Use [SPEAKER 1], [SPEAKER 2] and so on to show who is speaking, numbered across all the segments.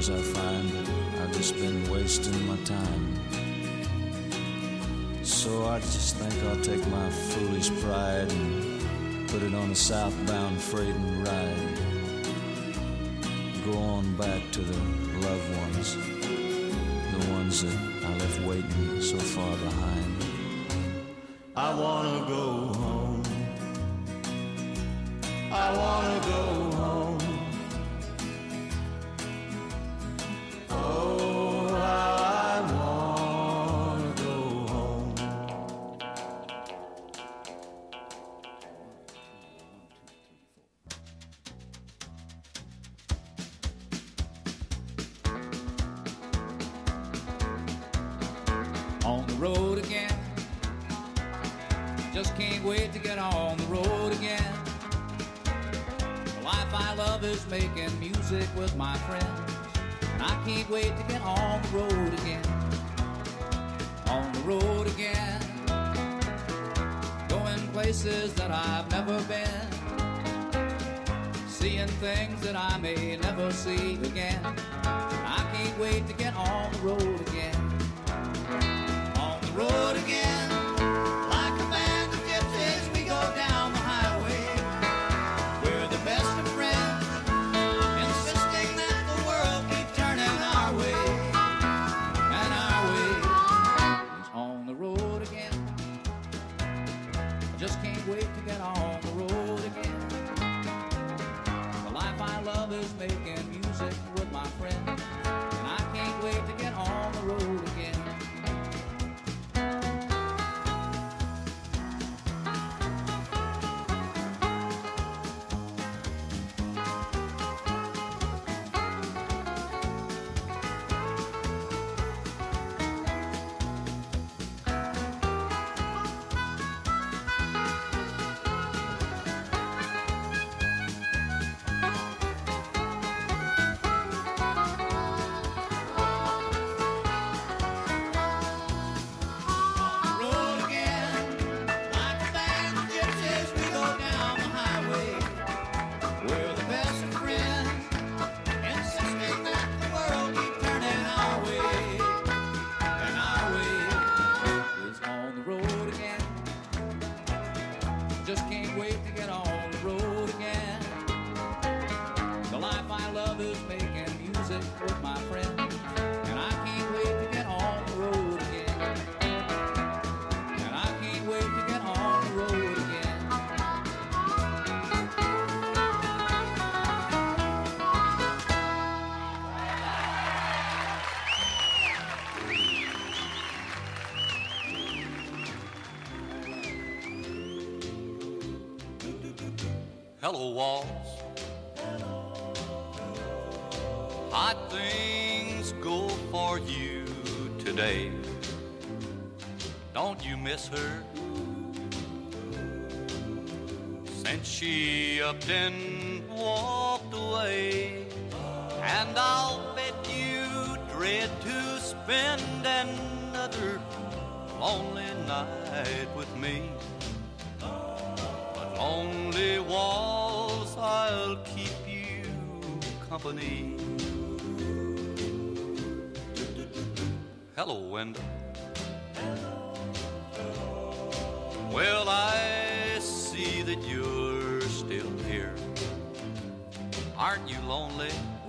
[SPEAKER 1] Sometimes I find that I've just been wasting my time. So I just think I'll take my foolish pride and put it on a southbound freight and ride. Go on back to the loved ones, the ones that I left waiting so far behind. I wanna go home. I wanna go home. Oh, how I wanna go home.
[SPEAKER 2] On the road again. Just can't wait to get on the road again. The life I love is making music with my friends. And I can't wait to get on the road again. On the road again. Going places that I've never been. Seeing things that I may never see again. I can't wait to get on the road again. On the road again. Like a band of gypsies, we go down the highway. We're the best of friends, insisting that the world keep turning our way. And our way is on the road again. I just can't wait to get on the road again. The life I love is making music with my friends. And I can't wait to get on the road again. Just can't wait to get on the road again. The life I love is making music with my friends. And I can't wait to get on the road again. And I can't wait to get on the road again.
[SPEAKER 3] Hello, walls. Hot things go for you today. Don't you miss her? Since she upped and walked away. And I'll bet you dread to spend another lonely night with me. Lonely walls, I'll keep you company. Hello, window. Well, I see that you're still here. Aren't you lonely?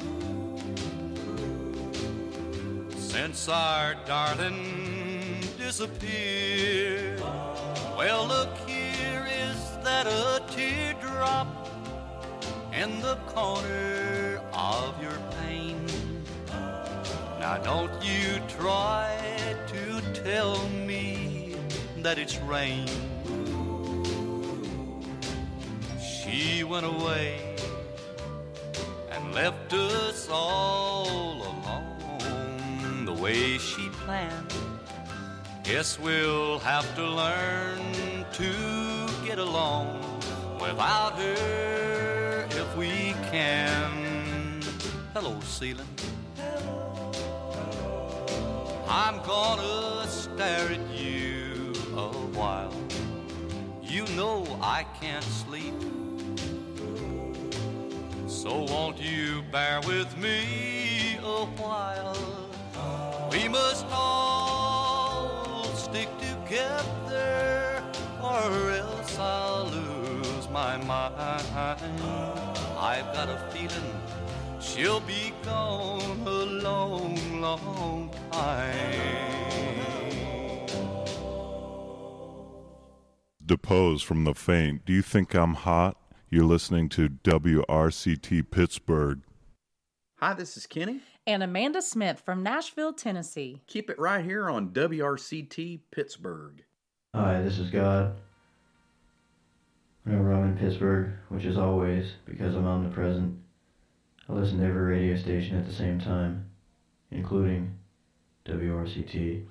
[SPEAKER 3] Since our darling disappeared. Well, look here, is that a teardrop in the corner of your pane? Now don't you try to tell me that it's rain. She went away and left us all alone the way she planned. Guess we'll have to learn to get along without her if we can. Hello, ceiling. I'm gonna stare at you a while. You know I can't sleep. So won't you bear with me a while. We must all stick together, or else I'll lose my mind. I've got a feeling she'll be gone a long, long time.
[SPEAKER 4] Depose from the Faint. Do you think I'm hot? You're listening to WRCT Pittsburgh.
[SPEAKER 5] Hi, this is Kenny.
[SPEAKER 6] And Amanda Smith from Nashville, Tennessee.
[SPEAKER 5] Keep it right here on WRCT Pittsburgh.
[SPEAKER 7] Hi, this is God. Whenever I'm in Pittsburgh, which is always because I'm omnipresent, I listen to every radio station at the same time, including WRCT.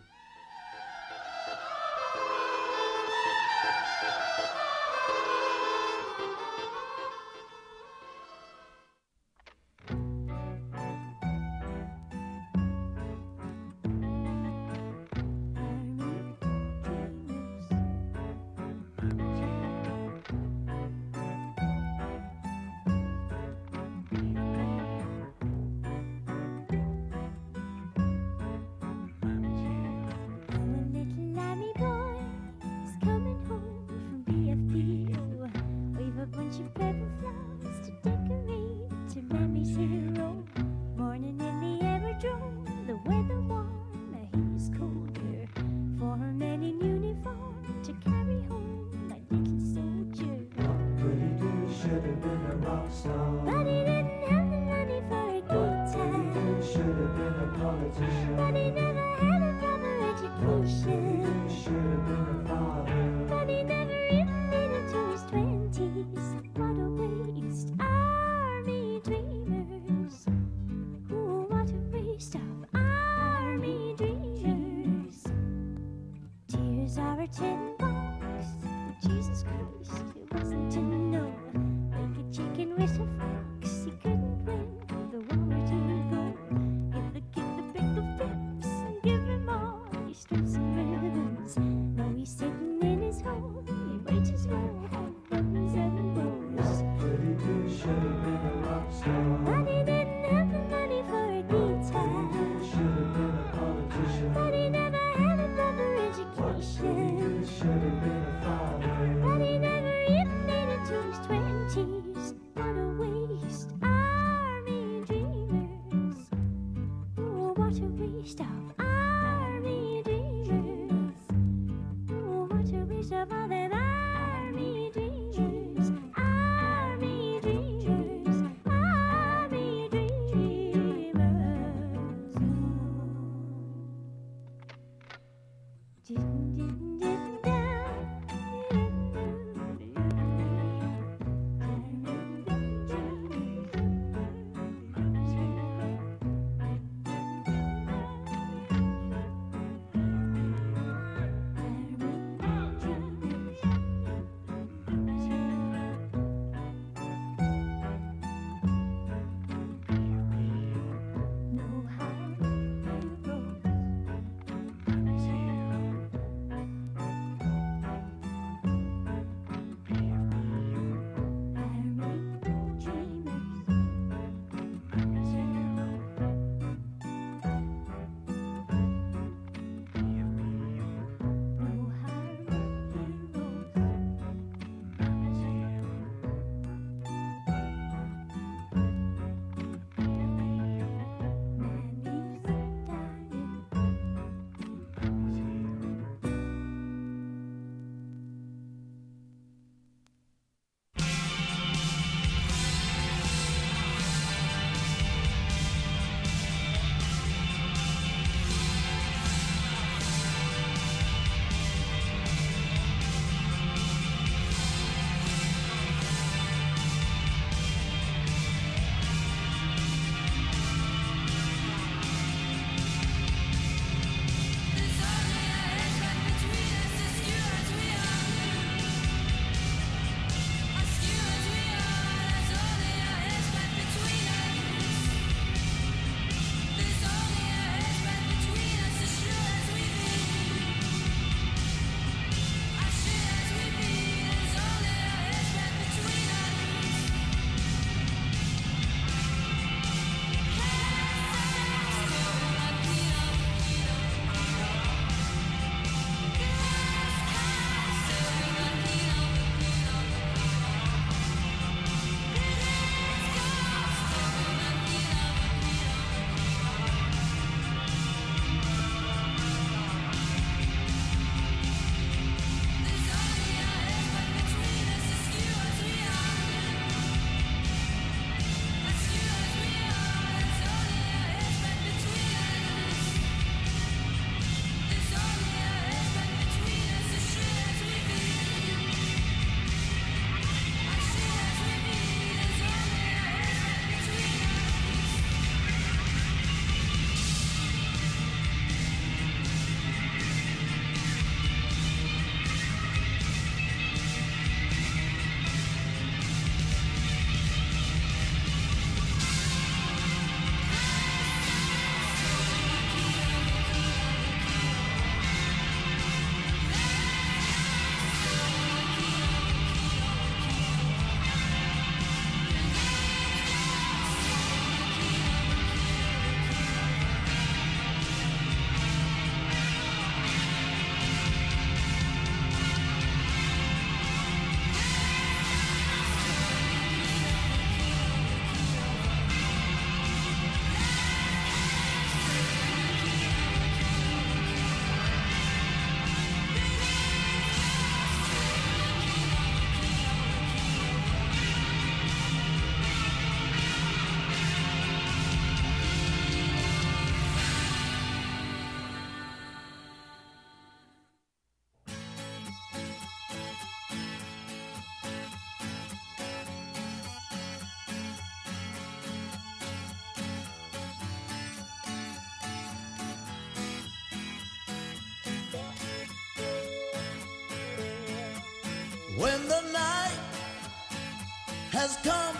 [SPEAKER 8] has come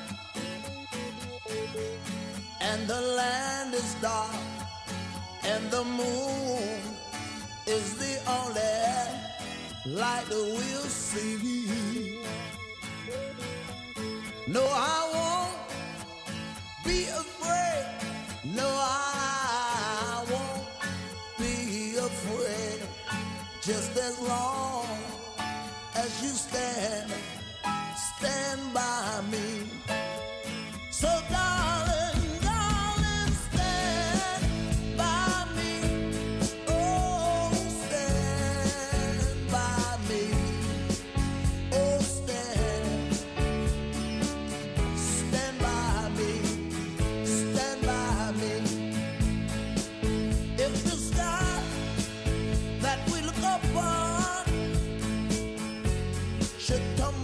[SPEAKER 8] and the land is dark and the moon is the only light we'll see. No, I won't be afraid. No, I won't be afraid. Just as long as you stand by me. So darling, darling, stand by me. Oh, stand by me. Oh, stand by me. Stand by me. If the sky that we look upon should tumble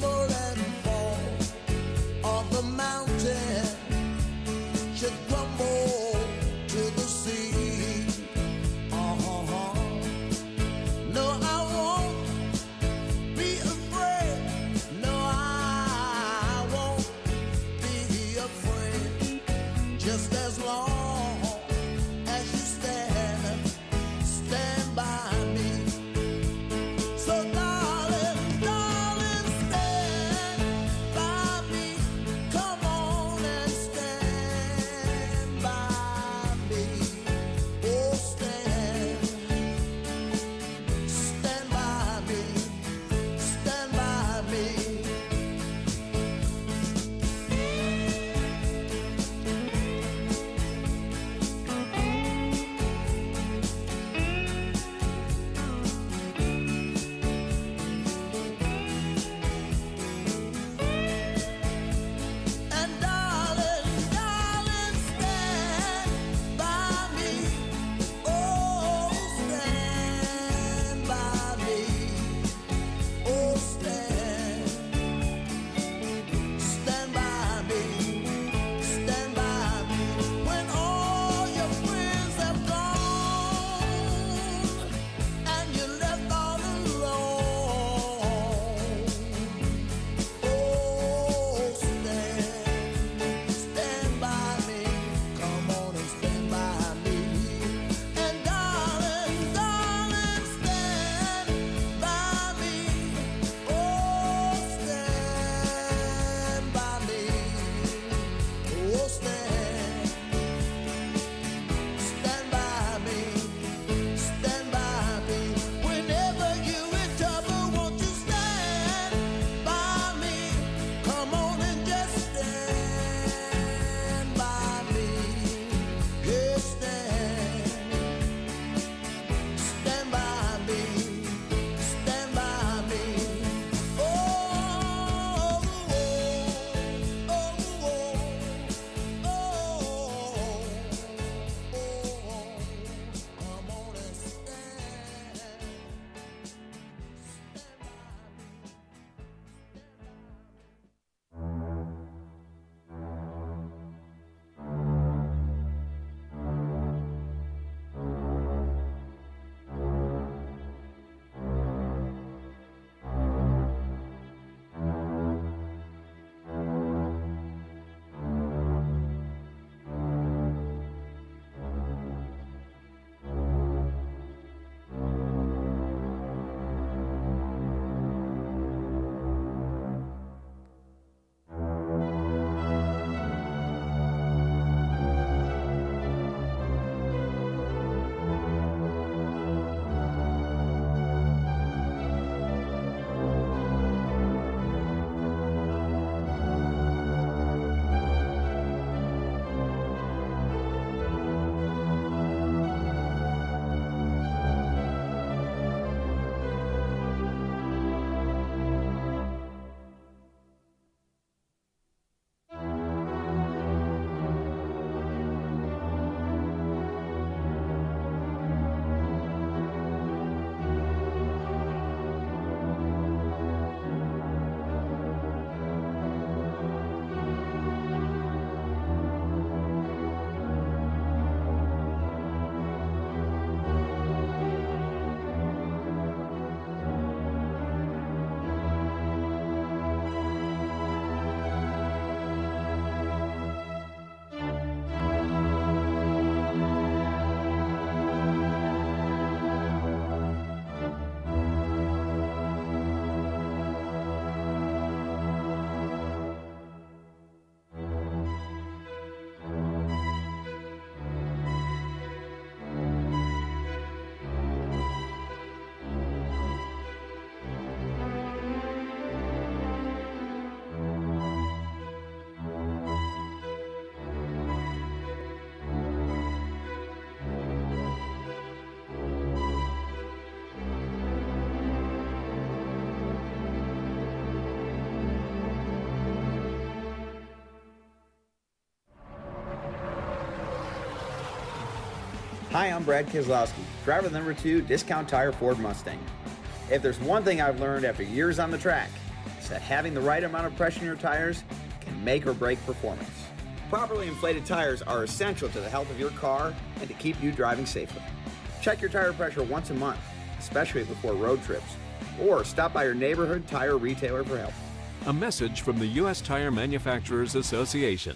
[SPEAKER 9] Hi, I'm Brad Keselowski, driver number 2, Discount Tire Ford Mustang. If there's one thing I've learned after years on the track, it's that having the right amount of pressure in your tires can make or break performance. Properly inflated tires are essential to the health of your car and to keep you driving safely. Check your tire pressure once a month, especially before road trips, or stop by your neighborhood tire retailer for help.
[SPEAKER 10] A message from the U.S. Tire Manufacturers Association.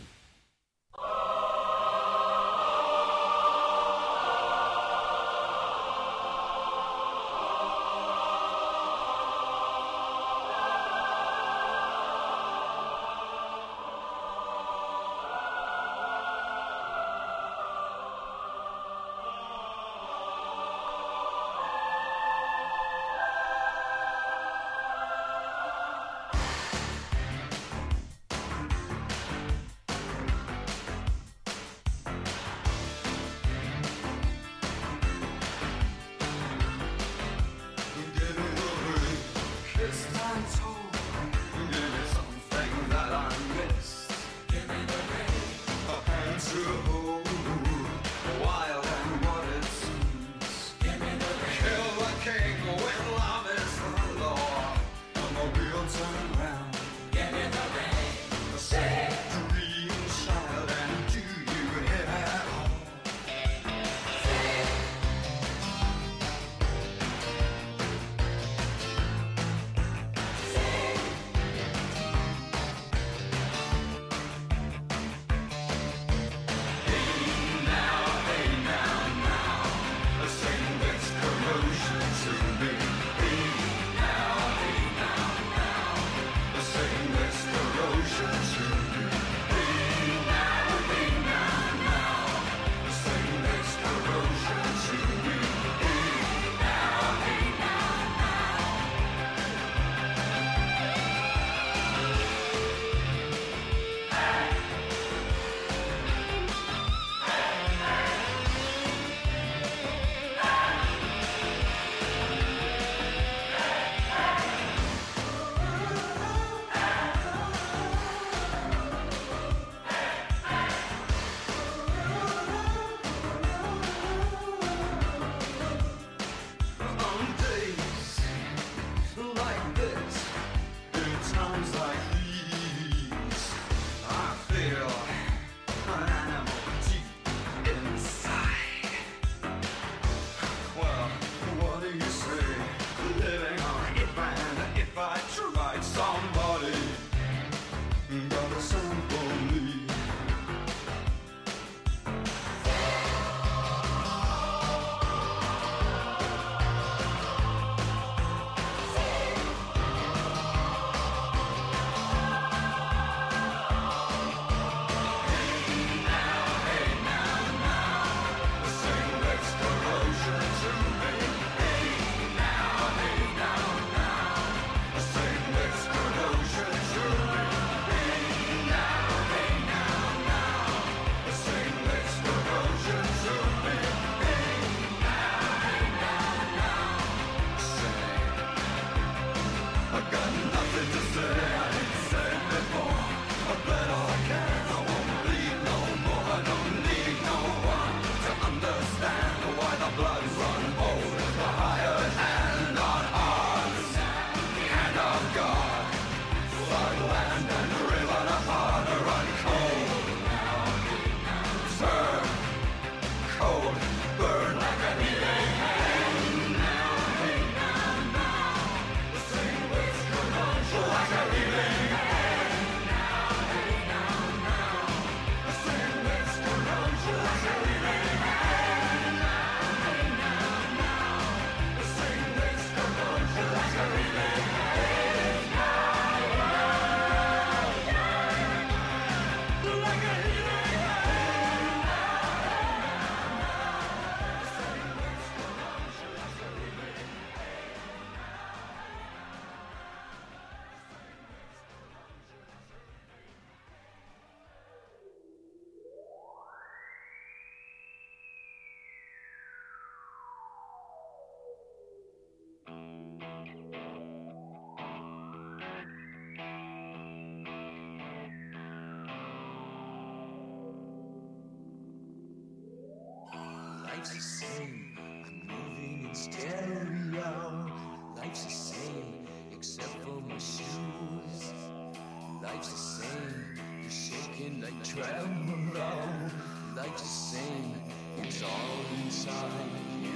[SPEAKER 11] Life's the same, I'm moving in stereo. Life's the same, except for my shoes. Life's the same, you're shaking like tremolo. Life's the same, it's all inside you.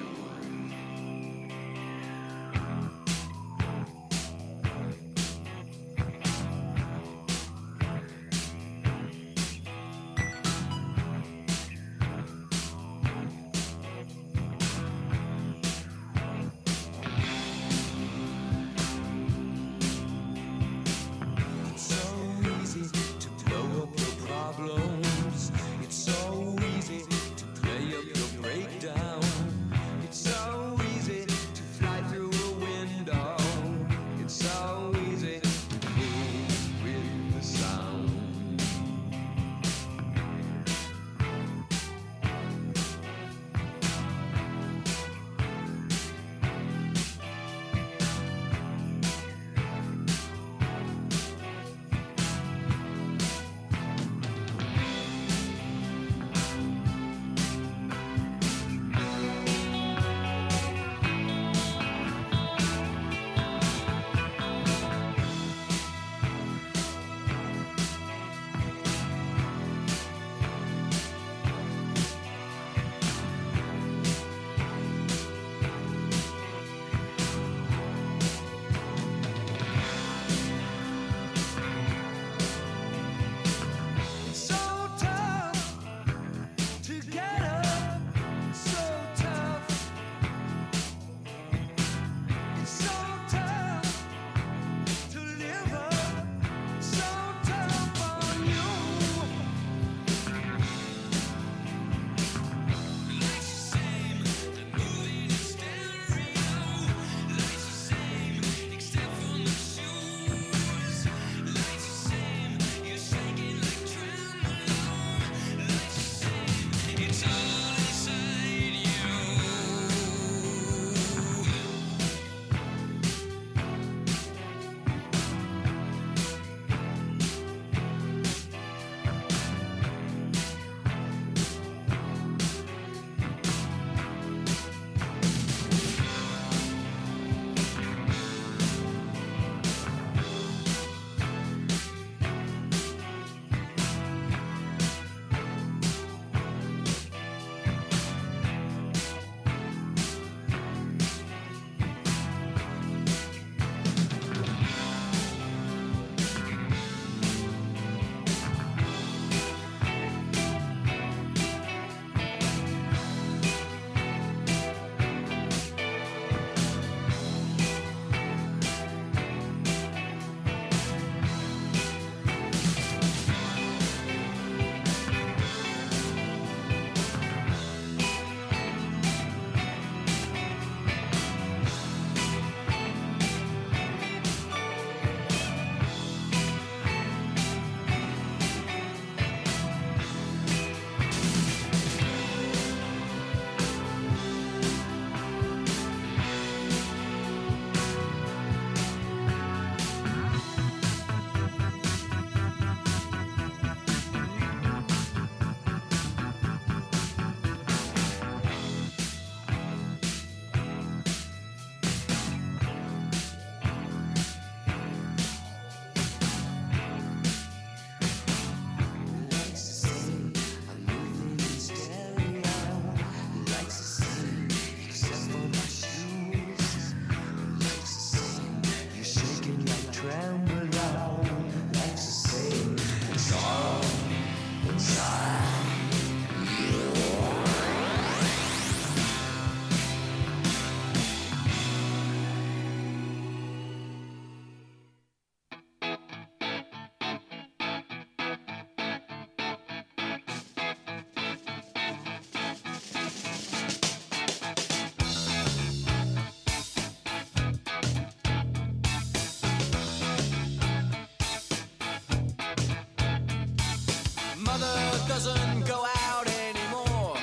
[SPEAKER 11] doesn't go out anymore,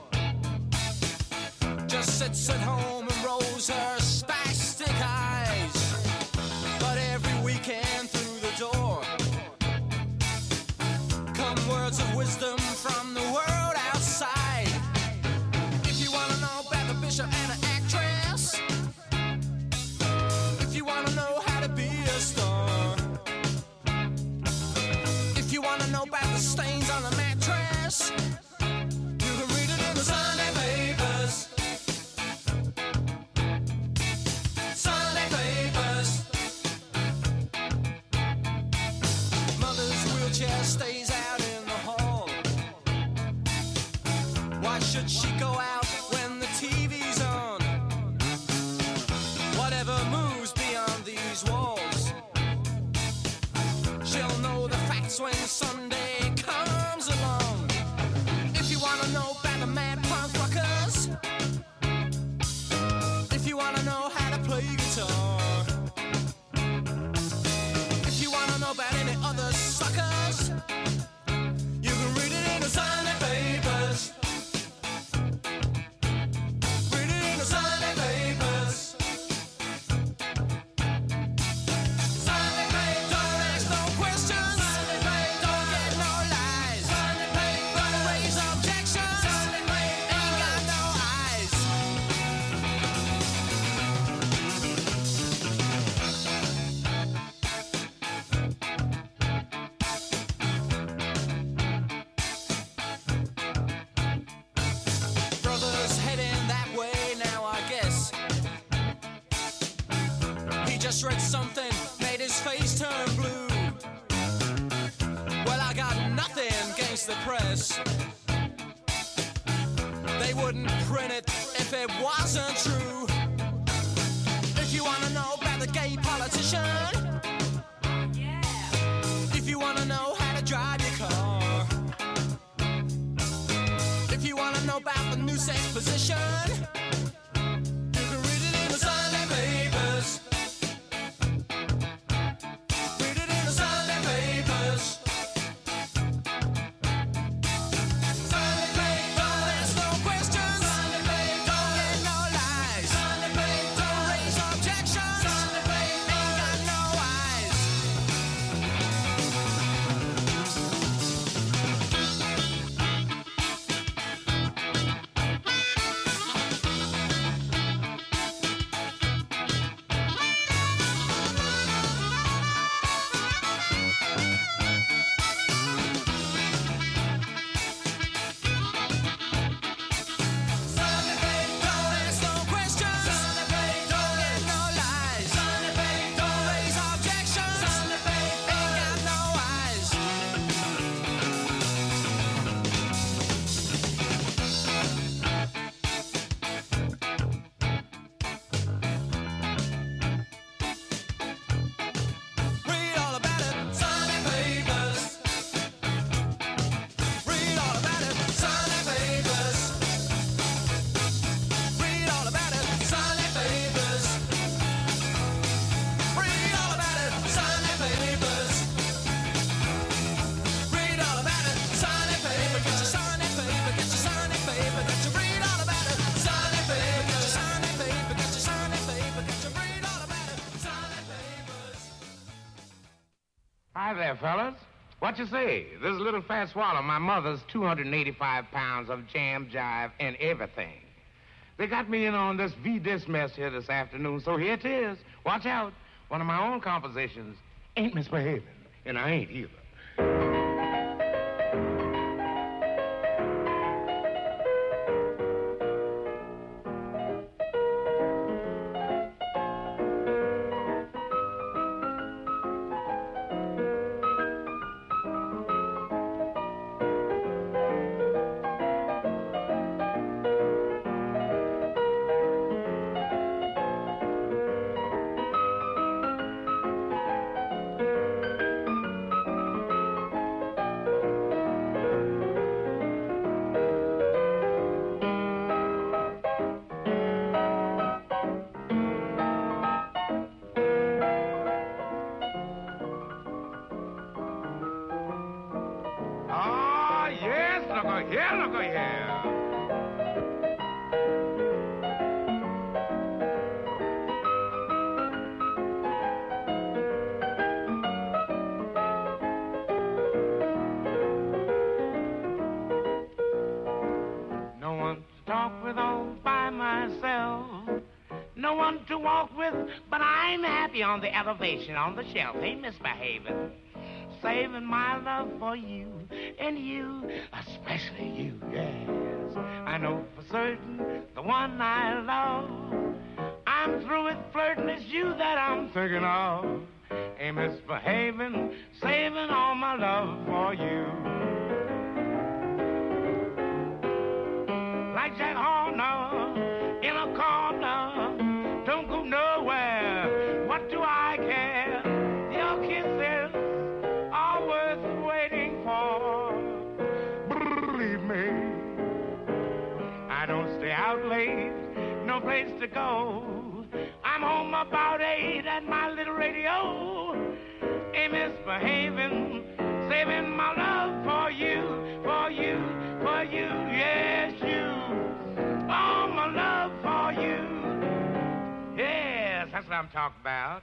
[SPEAKER 11] just sits at home and rolls her spastic eyes. But every weekend through the door come words of wisdom from the world outside. If you want
[SPEAKER 12] should she go out when the TV's on? Whatever moves beyond these walls, she'll know the facts when Sunday comes along. If you wanna know about the mad punk rockers, if you wanna know how to play guitar, if you wanna know about any other suckers, you can read it in the Sunday papers. Read it in the Sunday papers. Sunday papers. Don't ask no questions. Sunday papers. Don't get no lies. Sunday papers. Don't raise objections. Sunday papers. Ain't got no eyes. Brother's heading that way now, I guess. He just read something, made his face turn blue. Well, I got nothing against the press. They wouldn't print it if it wasn't true. If you wanna know about the gay politician, if you wanna know how to drive your car, if you wanna know about the new sex position, you can read it in the Sunday papers. Read it in the Sunday papers. Sunday papers. Don't ask no questions. Sunday papers. Don't get no lies. Sunday papers. Don't raise objections. Sunday papers. Ain't got no eyes. Sunday papers. Don't ask no questions. Sunday papers. Don't get no lies. Sunday papers. Don't raise objections. Sunday papers. Ain't got no eyes. Read all about it. Sunday papers. Read all about it. Sunday papers. Read all about it. Sunday papers. Read all about it. Sunday papers. Read all about it. Sunday paper. Get your Sunday paper. Get your Sunday paper. Get your read all about it. Sunday paper. Get your Sunday paper. Get your Sunday paper. Get your read all about it. Sunday papers.
[SPEAKER 13] Hi there, fellas. What you say? This is Little Fat Swallow, my mother's 285 pounds of jam, jive, and everything. They got me in on this V-Dis mess here this afternoon, so here it is. Watch out. One of my own compositions. Ain't misbehaving, and I ain't either. Oh, yes, look here, look here. No one to talk with all by myself. No one to walk with, but I'm happy on the elevation on the shelf. Ain't misbehaving. Saving my love for you, and you, especially you, yes. I know for certain the one I love. I'm through with flirting, it's you that I'm thinking of. Ain't misbehaving, saving all my love for you. like Jack Horner in a corner. Don't go nowhere. What do I care? Your kisses are worth waiting for. Believe me, I don't stay out late. No place to go. I'm home about 8 at my little radio. Ain't misbehaving, saving my love for you, for you, for you, yes, you. All my love for you. Yes, that's what I'm talking about.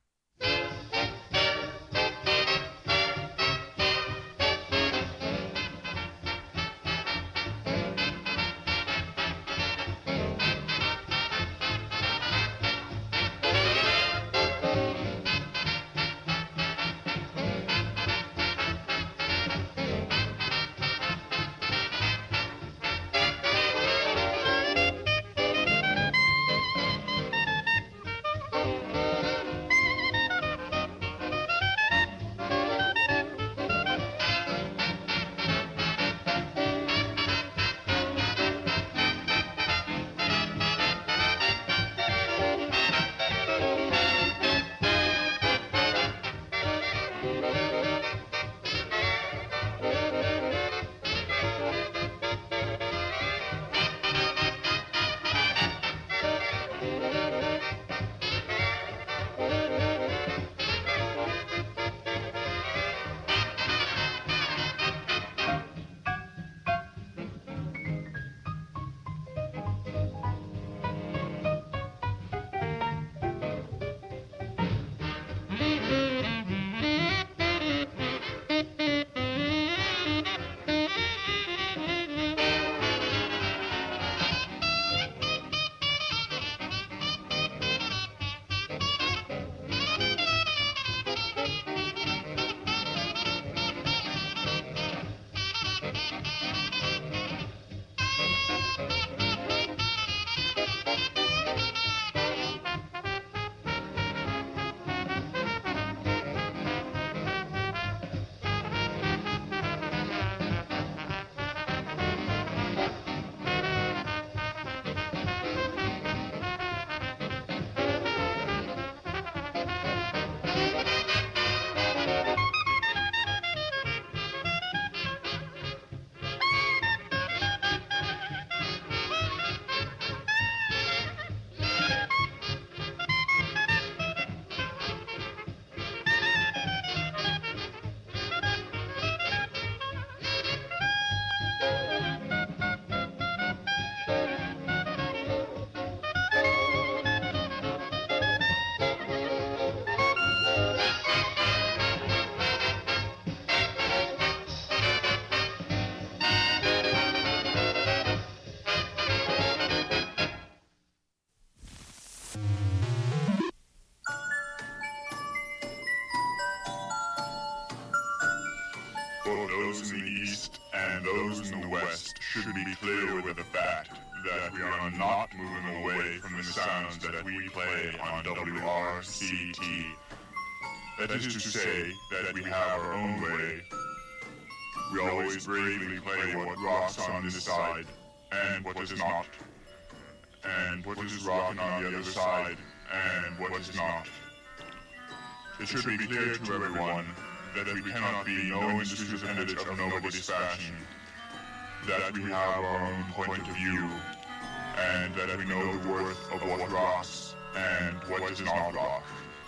[SPEAKER 14] Both those in the East and those in the West should be clear with the fact that we are not moving away from the sounds that we play on WRCT. That is to say that we have our own way. We always bravely play what rocks on this side, and what does not, and what is rocking on the other side, and what is not. It should be clear to everyone that we cannot be no industry appendage of nobody's fashion, that we have our own point of view, and that we know the worth of what rocks and what does not rock.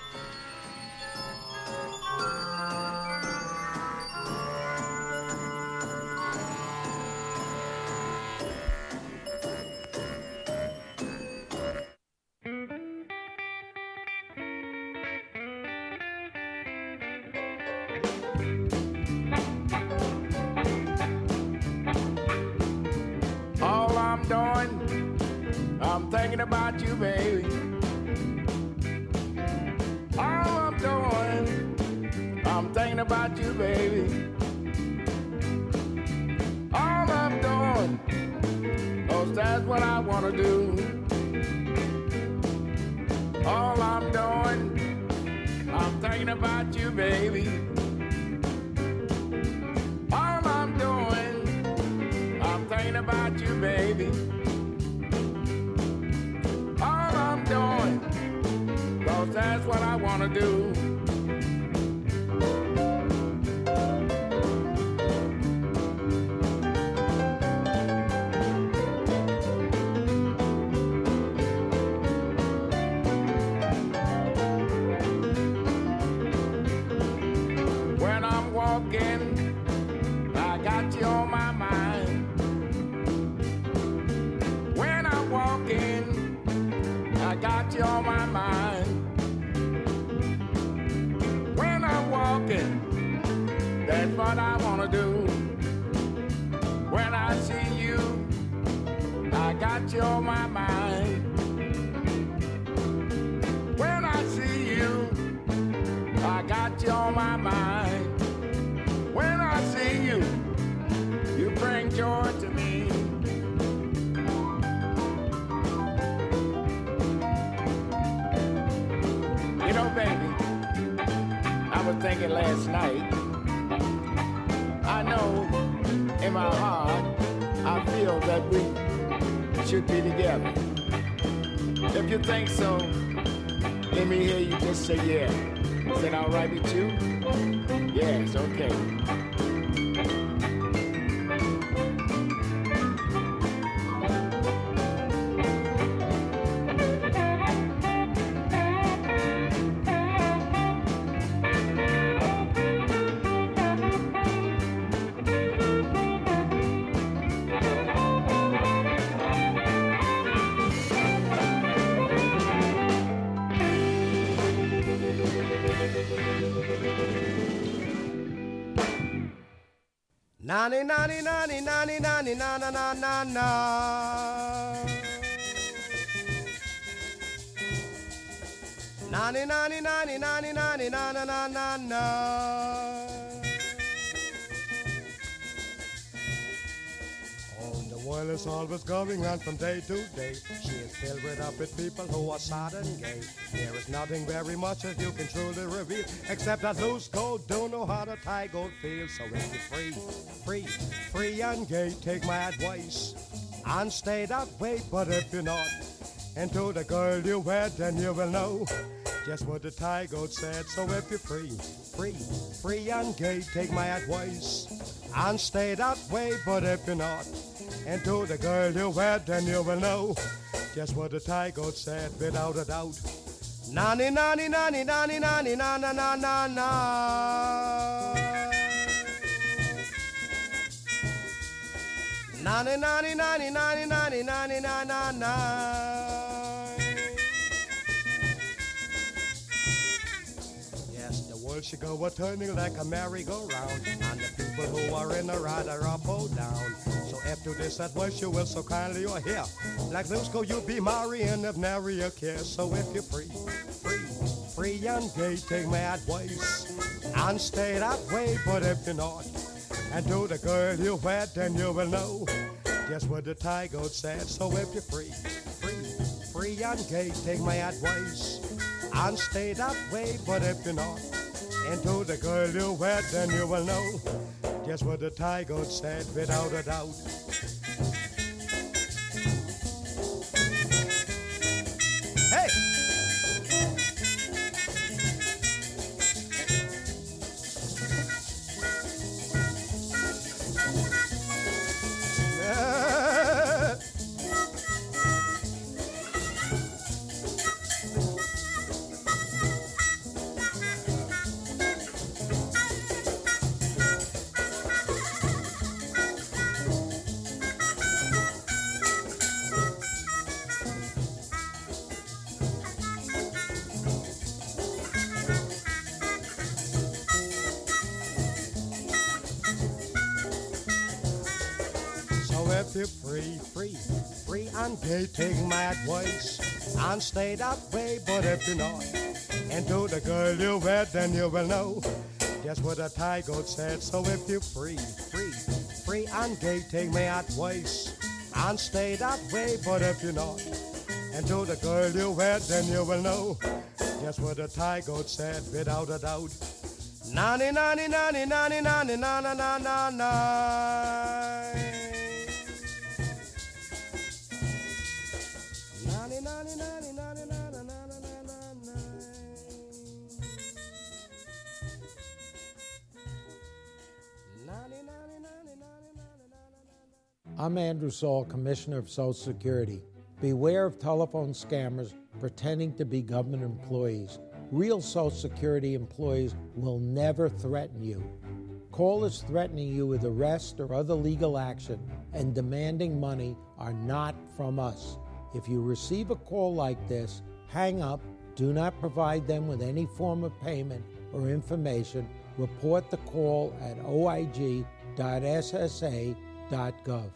[SPEAKER 13] I'm thinking about you, baby. All I'm doing, I'm thinking about you, baby. All I'm doing, 'cause that's what I wanna do. All I'm doing, I'm thinking about you, baby. All I'm doing, I'm thinking about you, baby.
[SPEAKER 15] 'cause that's what I wanna do. When I'm walking, I got you on my mind. When I'm walking, I got you on my mind. When I'm walking, that's what I wanna do. When I see you, I got you on my mind. When I see you, I got you on my mind. When I see you, you bring joy to me. You know, baby, I was thinking last night, I know in my heart, I feel that we should be together. If you think so, let me hear you just say yeah. Is that all right with you? Yes, okay.
[SPEAKER 16] Nani nani nani nani nani na na na na na. Nani nani nani nani nani na na na na na. The world is always going on from day to day. She is filled with people who are sad and gay. There is nothing very much that you can truly reveal, except that loose gold don't know how to tie gold feels. So if you're free and gay, take my advice and stay that way. But if you're not, and to the girl you wed, then you will know just what the tie goat said. So if you're free and gay, take my advice and stay that way. But if you're not, and to the girl you wed, then you will know just what the tie goat said without a doubt. Nani nani nani nani nani na na na na na. Nani nani nani nani nani nani na na na. Yes, the world should go a turning like a merry-go-round, and the people who are in a rather up or down. So after this advice you will so kindly or hear, like those go you be marrying if nary a care. So if you're free and gay, take my advice and stay that way. But if you're not, and to the girl you wed, then you will know just what the tie goat said. So if you're free and gay, take my advice and stay that way. But if you're not, and to the girl you wed, then you will know just what the tie goat said without a doubt. Hey! If you're free and gay, take my advice and stay that way. But if you're not, and to the girl you wed, then you will know just what the tie goat said. So if you're free and gay, take my advice and stay that way. But if you're not, and to the girl you wed, then you will know just what the tie goat said without a doubt. Nani nani nani nani nani na na na na na. Nani nani nani nani nani nani nani nani.
[SPEAKER 17] I'm Andrew Saul, Commissioner of Social Security. Beware of telephone scammers pretending to be government employees. Real Social Security employees will never threaten you. Callers threatening you with arrest or other legal action and demanding money are not from us. If you receive a call like this, hang up, do not provide them with any form of payment or information. Report the call at oig.ssa.gov.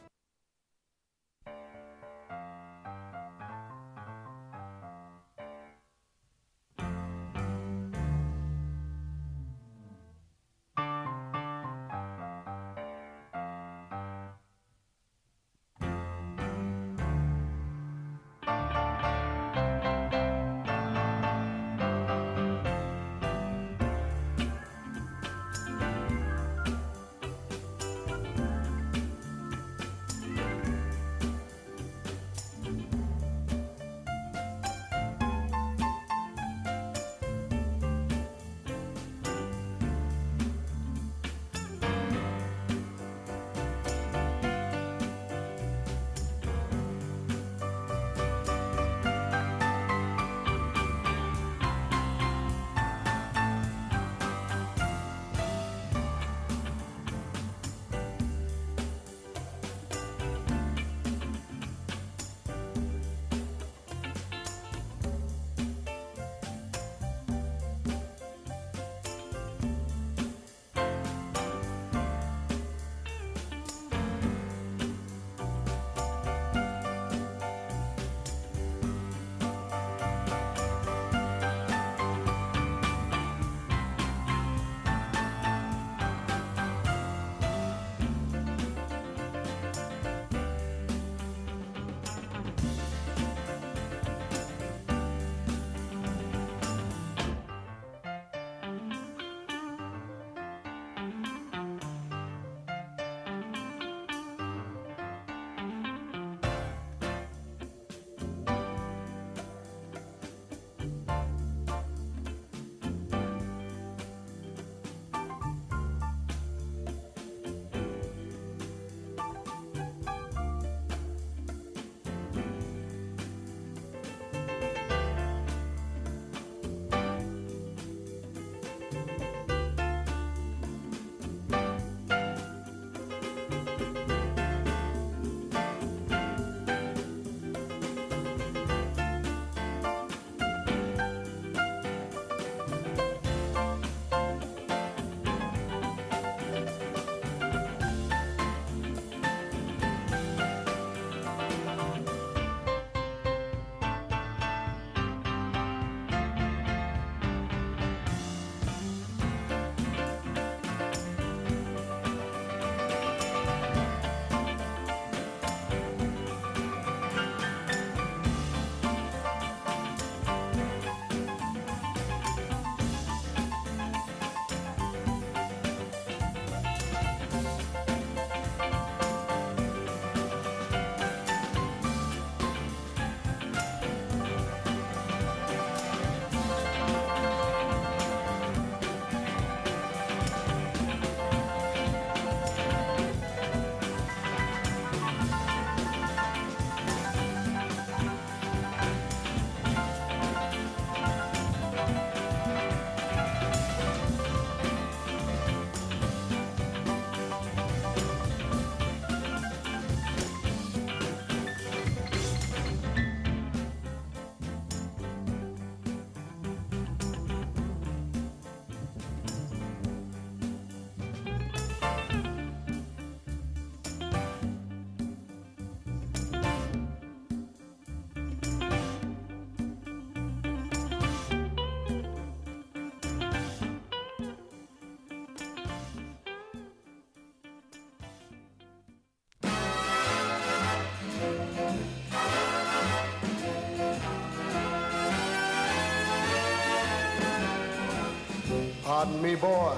[SPEAKER 16] Pardon me, boy,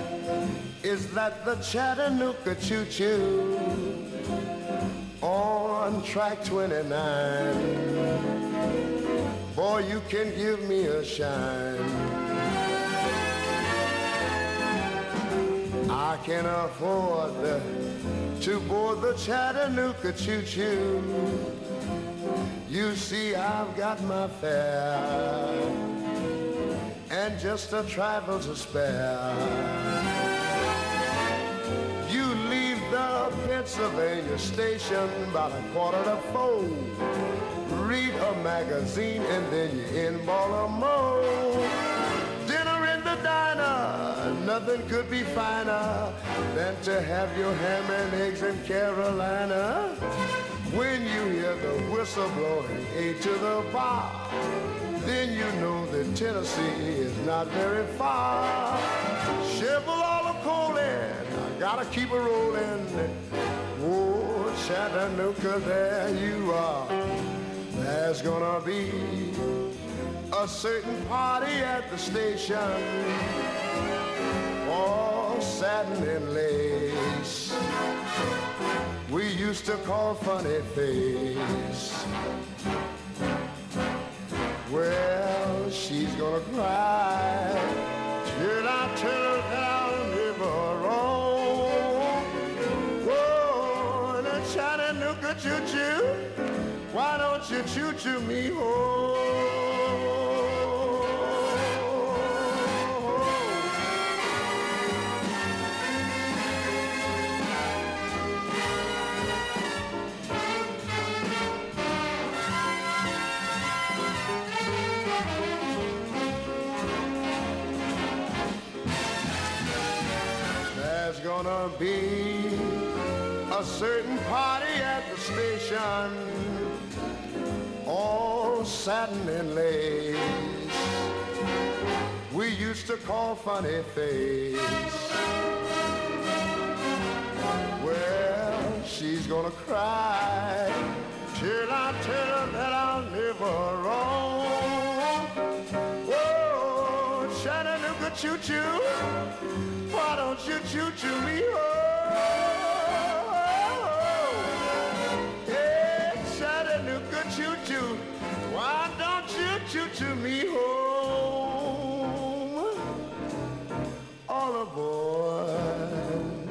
[SPEAKER 16] is that the Chattanooga choo-choo on track 29? Boy, you can give me a shine. I can afford the
[SPEAKER 18] to board the Chattanooga choo-choo. You see, I've got my fare and just a trifle to spare. You leave the Pennsylvania station about 3:45. Read a magazine and then you're in Baltimore. Dinner in the diner, nothing could be finer than to have your ham and eggs in Carolina. When you hear the whistle blowing A to the bar, then you know that Tennessee is not very far. Shovel all the coal in, I gotta keep it rolling. Oh, Chattanooga, there you are. There's gonna be a certain party at the station for satin and lace. We used to call Funny Face. Well, she's gonna cry till I tell her that I'll never wrong. Whoa, the Chattanooga choo-choo, why don't you choo-choo me home? There's gonna be a certain party at the station, all satin and lace. We used to call Funny Face. Well, she's gonna cry till I tell her that I'll never wrong. Whoa, Chattanooga choo-choo, why don't you choo-choo me home? Yeah, Chattanooga choo-choo, why don't you choo-choo me home? All aboard,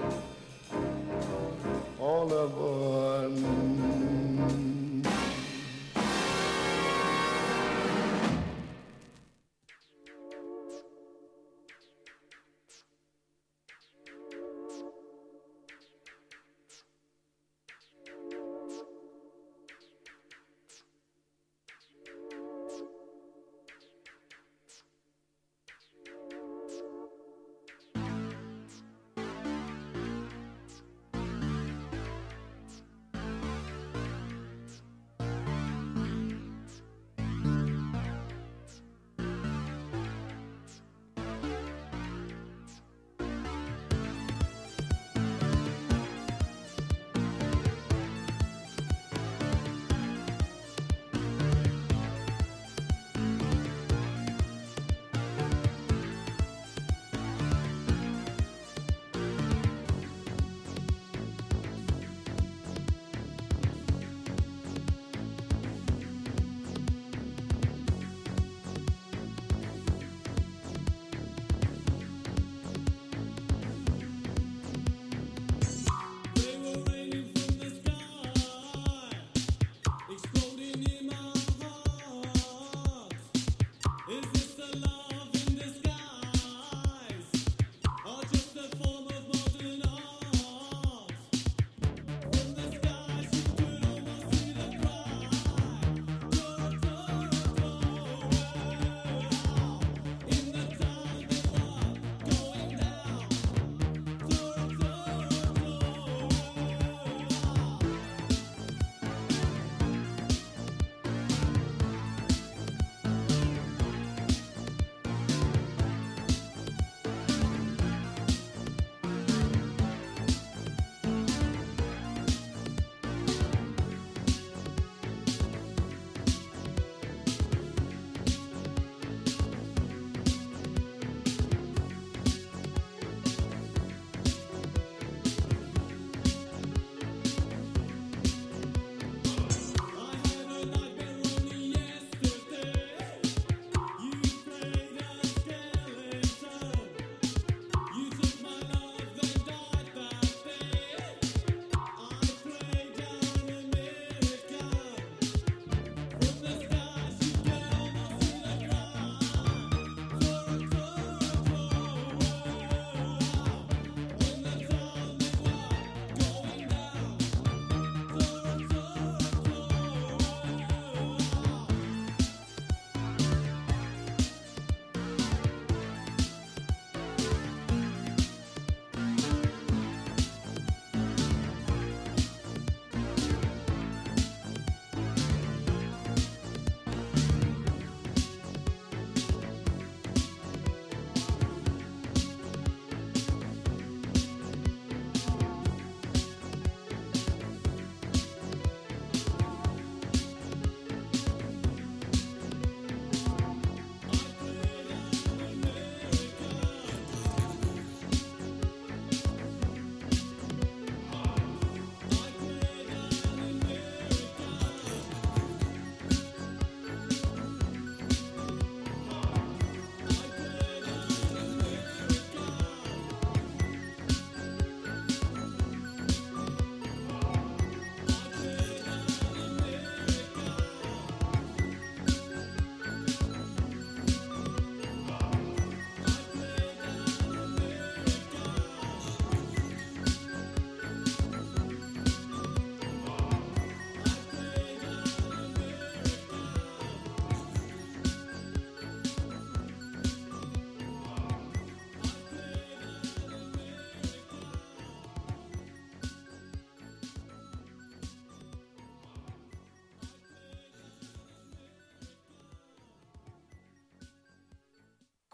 [SPEAKER 18] all aboard.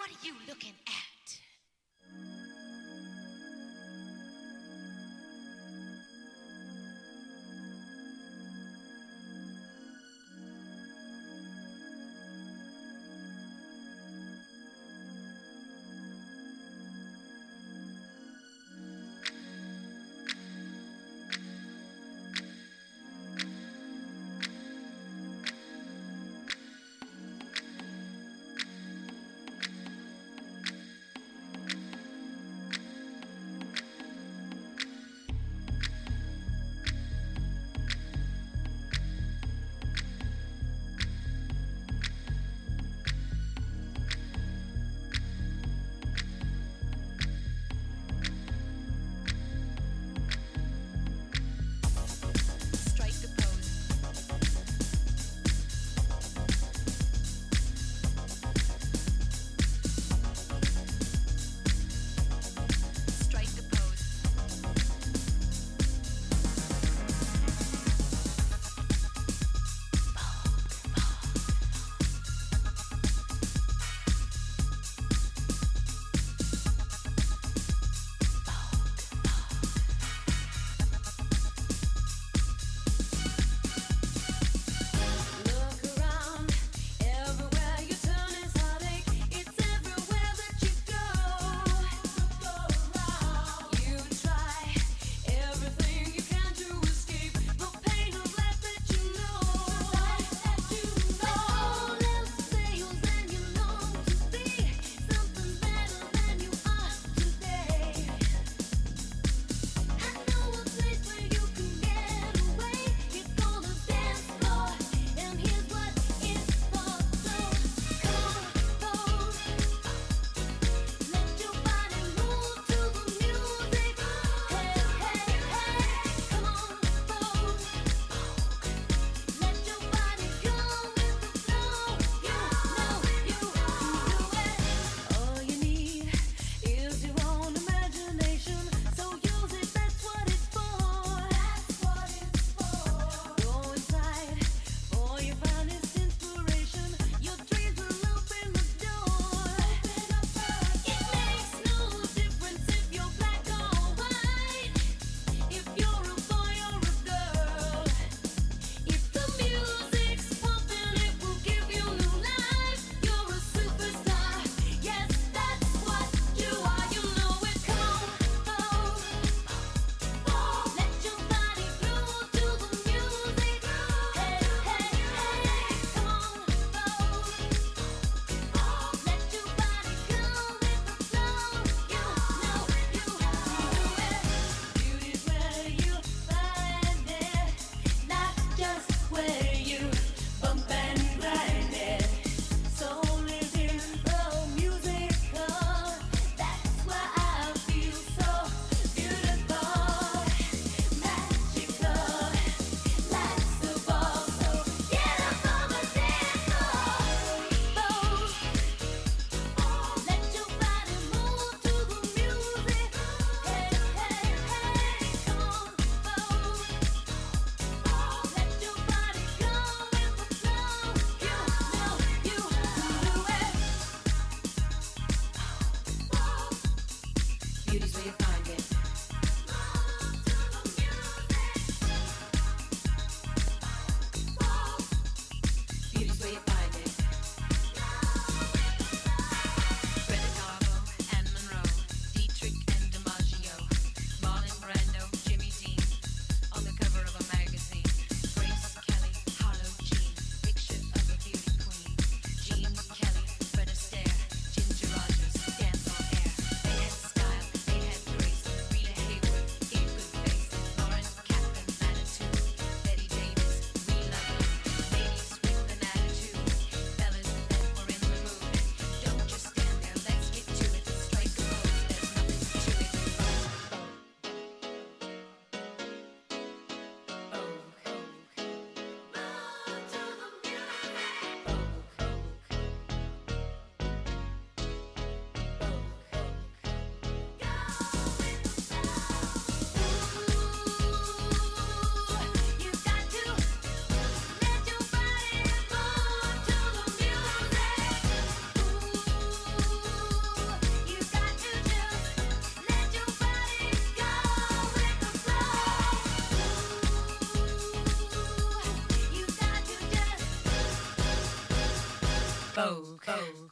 [SPEAKER 19] What are you looking at? Vogue.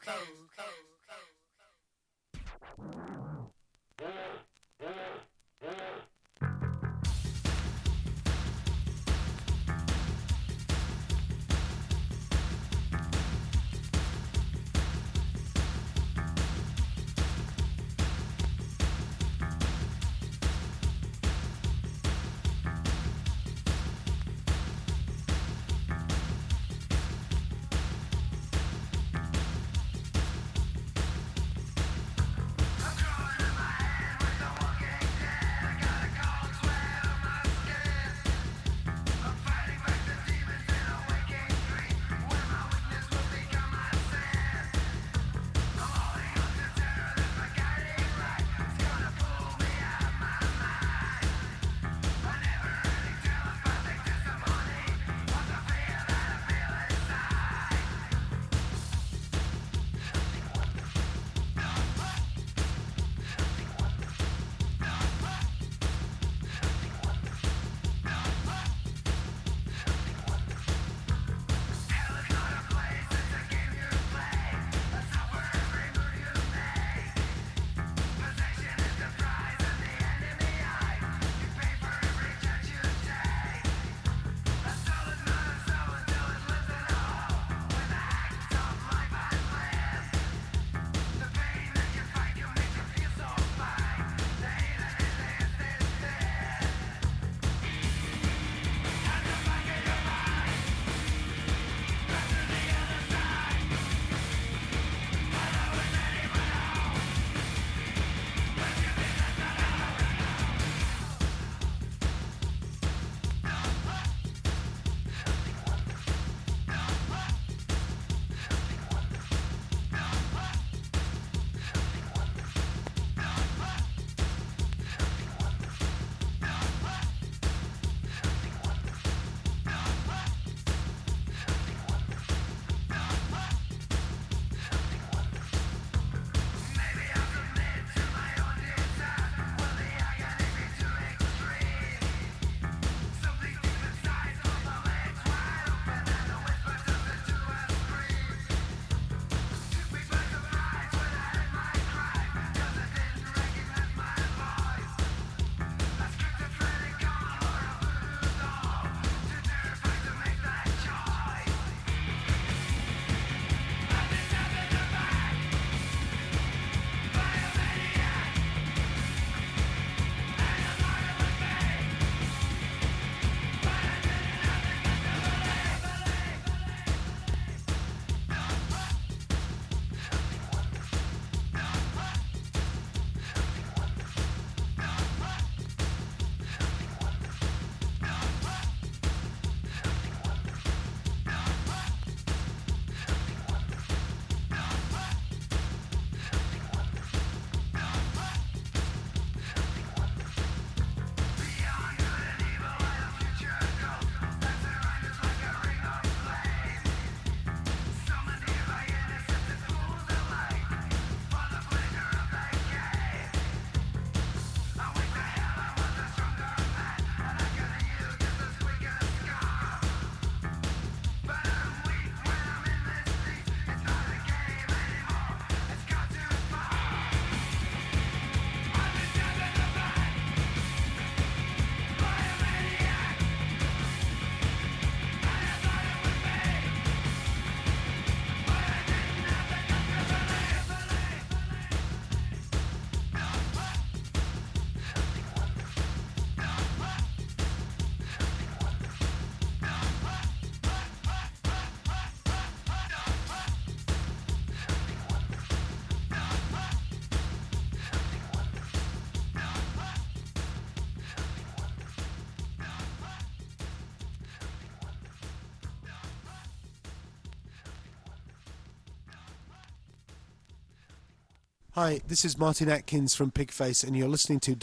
[SPEAKER 20] Hi, this is Martin Atkins from Pigface, and you're listening to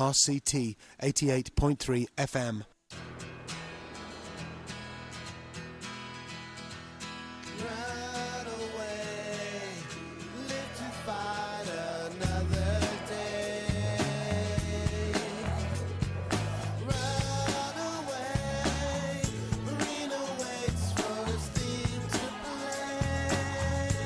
[SPEAKER 20] WRCT 88.3 FM.
[SPEAKER 8] Marina waits for his theme to play.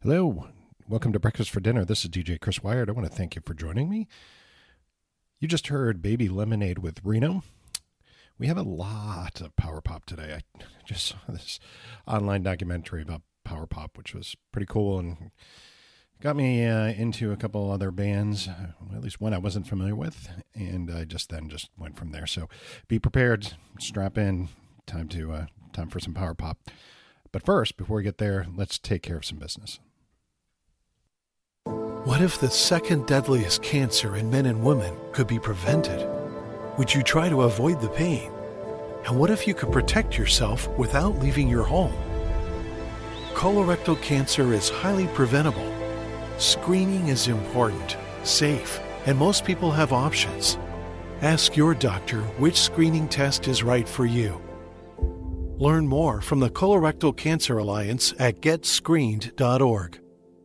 [SPEAKER 2] Hello. Welcome to Breakfast for Dinner. This is DJ Chris Wired. I want to thank you for joining me. You just heard Baby Lemonade with Reno. We have a lot of power pop today. I just saw this online documentary about power pop, which was pretty cool and got me into a couple other bands, at least one I wasn't familiar with, and I just went from there. So be prepared, strap in, time for some power pop. But first, before we get there, let's take care of some business.
[SPEAKER 21] What if the second deadliest cancer in men and women could be prevented? Would you try to avoid the pain? And what if you could protect yourself without leaving your home? Colorectal cancer is highly preventable. Screening is important, safe, and most people have options. Ask your doctor which screening test is right for you. Learn more from the Colorectal Cancer Alliance at getscreened.org.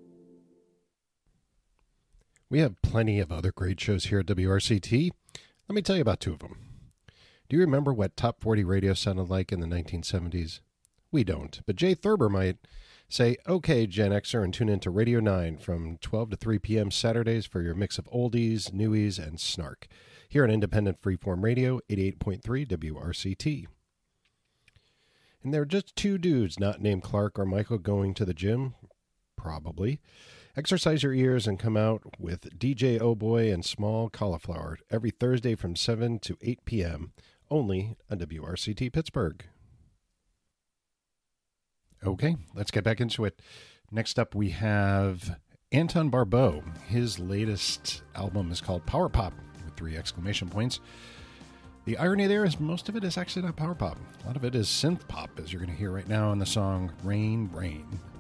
[SPEAKER 2] We have plenty of other great shows here at WRCT. Let me tell you about two of them. Do you remember what Top 40 radio sounded like in the 1970s? We don't, but Jay Thurber might. Say, okay, Gen Xer, and tune into Radio 9 from 12 to 3 p.m. Saturdays for your mix of oldies, newies, and snark. Here on Independent Freeform Radio, 88.3 WRCT. And there are just two dudes not named Clark or Michael going to the gym? Probably. Exercise your ears and come out with DJ Oh Boy and Small Cauliflower every Thursday from 7 to 8 p.m. only on WRCT Pittsburgh. Okay, let's get back into it. Next up, we have Anton Barbeau. His latest album is called Power Pop with 3 exclamation points. The irony there is most of it is actually not power pop. A lot of it is synth pop, as you're going to hear right now in the song Rain, Rain.